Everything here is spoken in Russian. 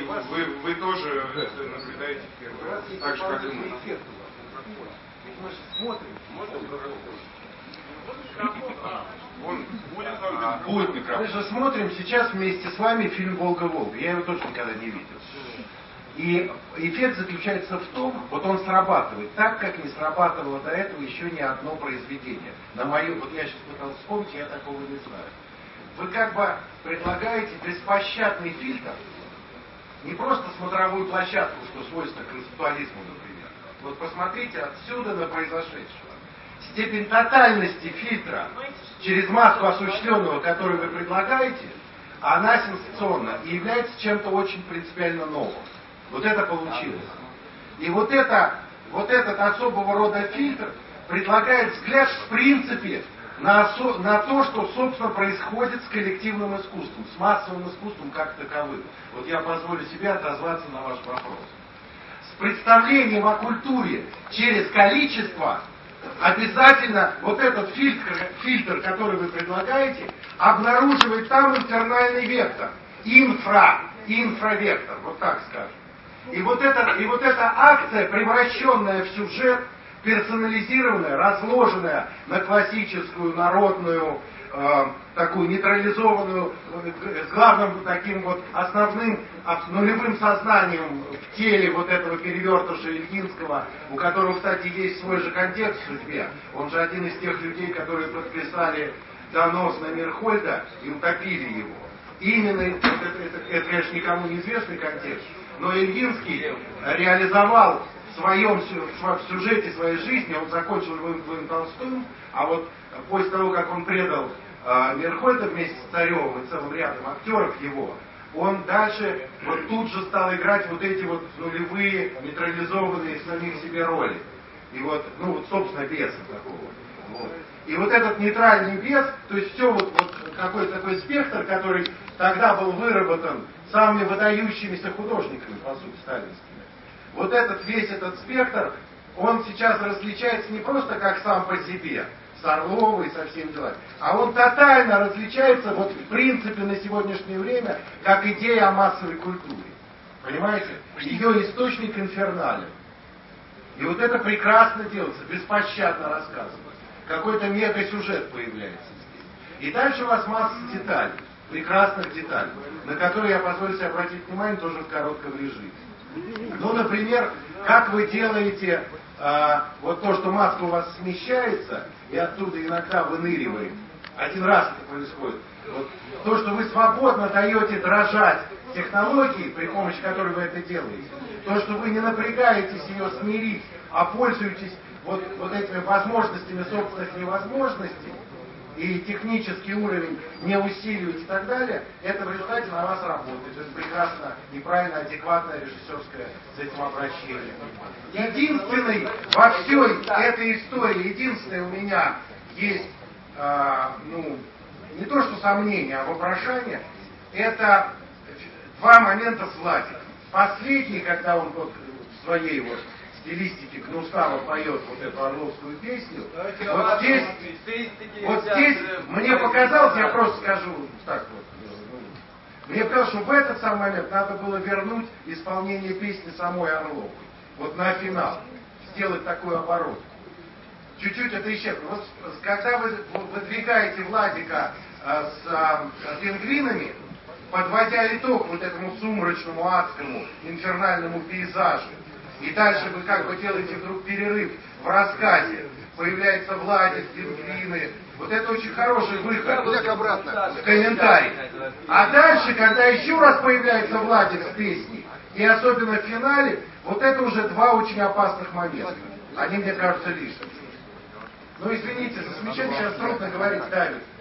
вы тоже это наблюдаете в первый раз, так же, как и мы. Мы же смотрим. Будет микрофон. Мы же смотрим сейчас вместе с вами фильм «Волга-Волга». Я его тоже никогда не видел. И эффект заключается в том, вот он срабатывает так, как не срабатывало до этого еще ни одно произведение. На мою, вот я сейчас пытался вспомнить, я такого не знаю. Вы как бы предлагаете беспощадный фильтр, не просто смотровую площадку, что свойственно концептуализму, например. Вот посмотрите отсюда на произошедшее. Степень тотальности фильтра через маску осуществленного, которую вы предлагаете, она сенсационна и является чем-то очень принципиально новым. Вот это получилось. И вот этот особого рода фильтр предлагает взгляд в принципе на то, что, собственно, происходит с коллективным искусством, с массовым искусством как таковым. Вот я позволю себе отозваться на ваш вопрос. С представлением о культуре через количество обязательно вот этот фильтр, который вы предлагаете, обнаруживает там инфернальный вектор. Инфравектор, вот так скажем. И вот эта акция, превращенная в сюжет, персонализированная, разложенная на классическую, народную, такую нейтрализованную, с главным таким вот основным нулевым сознанием в теле вот этого перевертыша Ильинского, у которого, кстати, есть свой же контекст в судьбе. Он же один из тех людей, которые подписали донос на Мирхольда и утопили его. Именно, это, конечно, никому не известный контекст, но Ильинский реализовал в сюжете своей жизни, он закончил Львом Толстым, а вот после того, как он предал Мирхольда вместе с Царевым и целым рядом актеров его, он дальше вот тут же стал играть вот эти вот нулевые, нейтрализованные самих себе роли. И вот, собственно, беса такого. Вот. И вот этот нейтральный бес, то есть все вот какой-то такой спектр, который тогда был выработан самыми выдающимися художниками, по сути, сталинскими. Вот весь этот спектр, он сейчас различается не просто как сам по себе, с Орловой, со всеми делами, а он тотально различается вот в принципе на сегодняшнее время как идея о массовой культуре. Понимаете? Ее источник инфернален. И вот это прекрасно делается, беспощадно рассказывается. Какой-то мега-сюжет появляется здесь. И дальше у вас масса деталей, прекрасных деталей, на которые я позволю себе обратить внимание тоже в коротком режиме. Ну, например, как вы делаете вот то, что маска у вас смещается, и оттуда иногда выныривает. Один раз это происходит. Вот, то, что вы свободно даете дрожать технологии, при помощи которой вы это делаете, то, что вы не напрягаетесь ее смирить, а пользуетесь вот этими возможностями собственных невозможностей, и технический уровень не усиливать и так далее, это в результате на вас работает. То есть прекрасно и правильно, адекватное режиссерское с этим обращение. Единственный во всей этой истории, единственное у меня есть, не то что сомнение, а вопрошание, это два момента с Владиком. Последний, когда он вот в своей вот стилистике Гнусава поет вот эту орловскую песню, вот здесь мне показалось, я просто скажу так вот, мне показалось, что в этот самый момент надо было вернуть исполнение песни самой Орловой, вот на финал, сделать такой оборот. Чуть-чуть это исчезло. Вот когда вы выдвигаете Владика с пингвинами, подводя итог вот этому сумрачному, адскому, инфернальному пейзажу, и дальше вы как бы делаете вдруг перерыв в рассказе, появляется Владик, пингвины, вот это очень хороший выход в комментарий. А дальше, когда еще раз появляется Владик с песней, и особенно в финале, вот это уже два очень опасных момента. Они, мне кажутся, лишними. Ну, извините, за смещение сейчас трудно говорить, Давид.